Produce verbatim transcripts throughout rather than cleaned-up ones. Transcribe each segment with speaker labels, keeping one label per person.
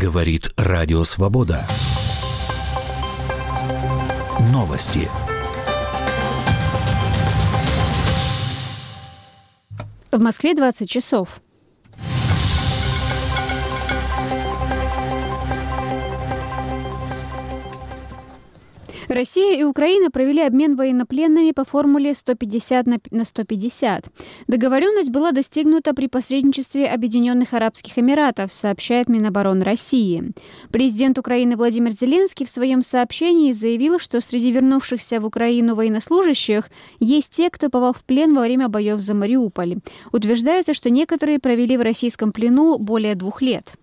Speaker 1: Говорит Радио Свобода. Новости.
Speaker 2: В Москве двадцать часов. Россия и Украина провели обмен военнопленными по формуле сто пятьдесят на сто пятьдесят. Договоренность была достигнута при посредничестве Объединенных Арабских Эмиратов, сообщает Минобороны России. Президент Украины Владимир Зеленский в своем сообщении заявил, что среди вернувшихся в Украину военнослужащих есть те, кто попал в плен во время боев за Мариуполь. Утверждается, что некоторые провели в российском плену более двух лет.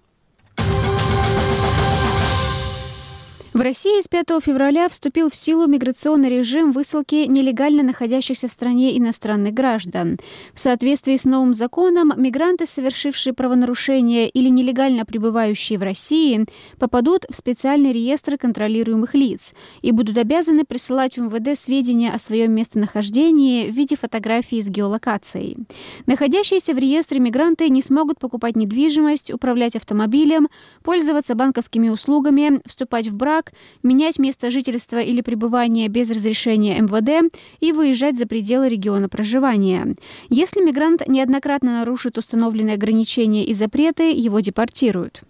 Speaker 2: В России с пятого февраля вступил в силу миграционный режим высылки нелегально находящихся в стране иностранных граждан. В соответствии с новым законом, мигранты, совершившие правонарушения или нелегально пребывающие в России, попадут в специальный реестр контролируемых лиц и будут обязаны присылать в эм вэ дэ сведения о своем местонахождении в виде фотографии с геолокацией. Находящиеся в реестре мигранты не смогут покупать недвижимость, управлять автомобилем, пользоваться банковскими услугами, вступать в брак, менять место жительства или пребывания без разрешения эм вэ дэ и выезжать за пределы региона проживания. Если мигрант неоднократно нарушит установленные ограничения и запреты, его депортируют.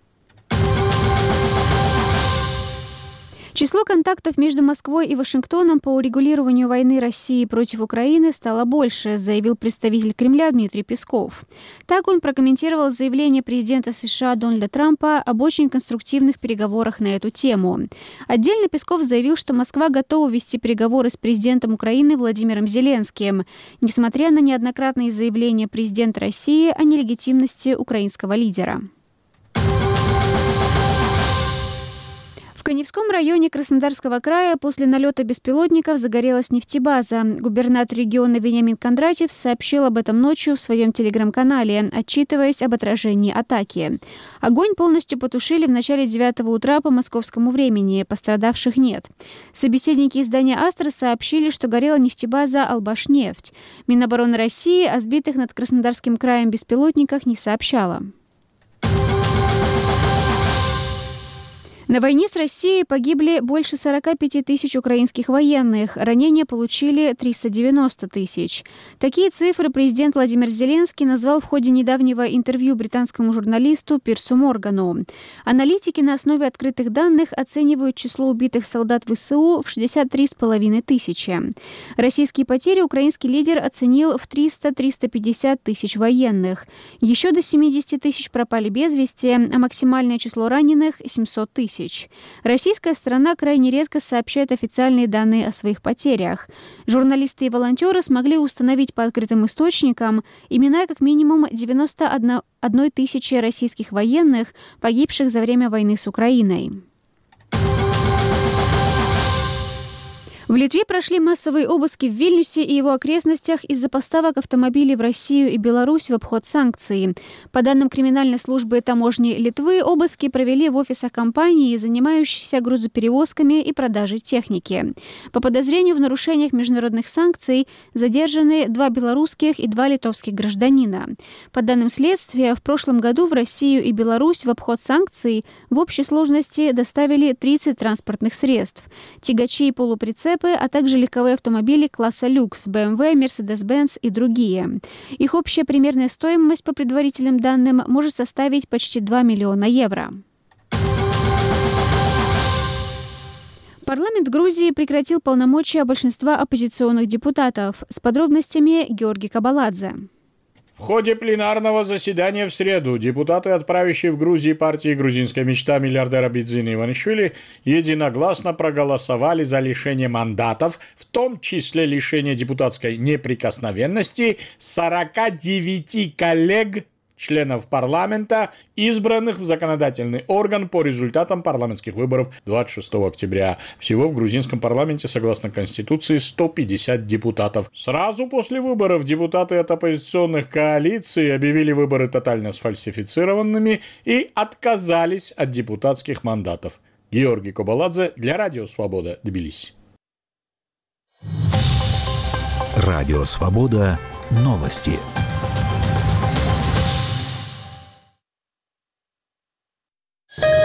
Speaker 2: Число контактов между Москвой и Вашингтоном по урегулированию войны России против Украины стало больше, заявил представитель Кремля Дмитрий Песков. Так он прокомментировал заявление президента США Дональда Трампа об очень конструктивных переговорах на эту тему. Отдельно Песков заявил, что Москва готова вести переговоры с президентом Украины Владимиром Зеленским, несмотря на неоднократные заявления президента России о нелегитимности украинского лидера. В Каневском районе Краснодарского края после налета беспилотников загорелась нефтебаза. Губернатор региона Вениамин Кондратьев сообщил об этом ночью в своем телеграм-канале, отчитываясь об отражении атаки. Огонь полностью потушили в начале девятого утра по московскому времени, пострадавших нет. Собеседники издания «Астра» сообщили, что горела нефтебаза «Албашнефть». Минобороны России о сбитых над Краснодарским краем беспилотниках не сообщала. На войне с Россией погибли больше сорок пять тысяч украинских военных, ранения получили триста девяносто тысяч. Такие цифры президент Владимир Зеленский назвал в ходе недавнего интервью британскому журналисту Пирсу Моргану. Аналитики на основе открытых данных оценивают число убитых солдат вэ эс у в шестьдесят три с половиной тысячи. Российские потери украинский лидер оценил в триста - триста пятьдесят тысяч военных. Еще до семьдесят тысяч пропали без вести, а максимальное число раненых – семьсот тысяч. Российская сторона крайне редко сообщает официальные данные о своих потерях. Журналисты и волонтеры смогли установить по открытым источникам имена как минимум девяноста одной тысячи российских военных, погибших за время войны с Украиной. В Литве прошли массовые обыски в Вильнюсе и его окрестностях из-за поставок автомобилей в Россию и Беларусь в обход санкций. По данным криминальной службы таможни Литвы, обыски провели в офисах компании, занимающейся грузоперевозками и продажей техники. По подозрению в нарушениях международных санкций задержаны два белорусских и два литовских гражданина. По данным следствия, в прошлом году в Россию и Беларусь в обход санкций в общей сложности доставили тридцать транспортных средств, тягачи и полуприцепы, а также легковые автомобили класса люкс, бэ эм вэ, Mercedes-Benz и другие. Их общая примерная стоимость, по предварительным данным, может составить почти два миллиона евро. Парламент Грузии прекратил полномочия большинства оппозиционных депутатов. С подробностями Георгий Кабаладзе.
Speaker 3: В ходе пленарного заседания в среду депутаты, отправившие в Грузии партии «Грузинская мечта» миллиардера Бидзина Иванишвили, единогласно проголосовали за лишение мандатов, в том числе лишение депутатской неприкосновенности сорока девяти коллег, членов парламента, избранных в законодательный орган по результатам парламентских выборов двадцать шестого октября. Всего в грузинском парламенте, согласно Конституции, сто пятьдесят депутатов. Сразу после выборов депутаты от оппозиционных коалиций объявили выборы тотально сфальсифицированными и отказались от депутатских мандатов. Георгий Кабаладзе для Радио Свобода, Тбилиси.
Speaker 1: Радио Свобода. Новости.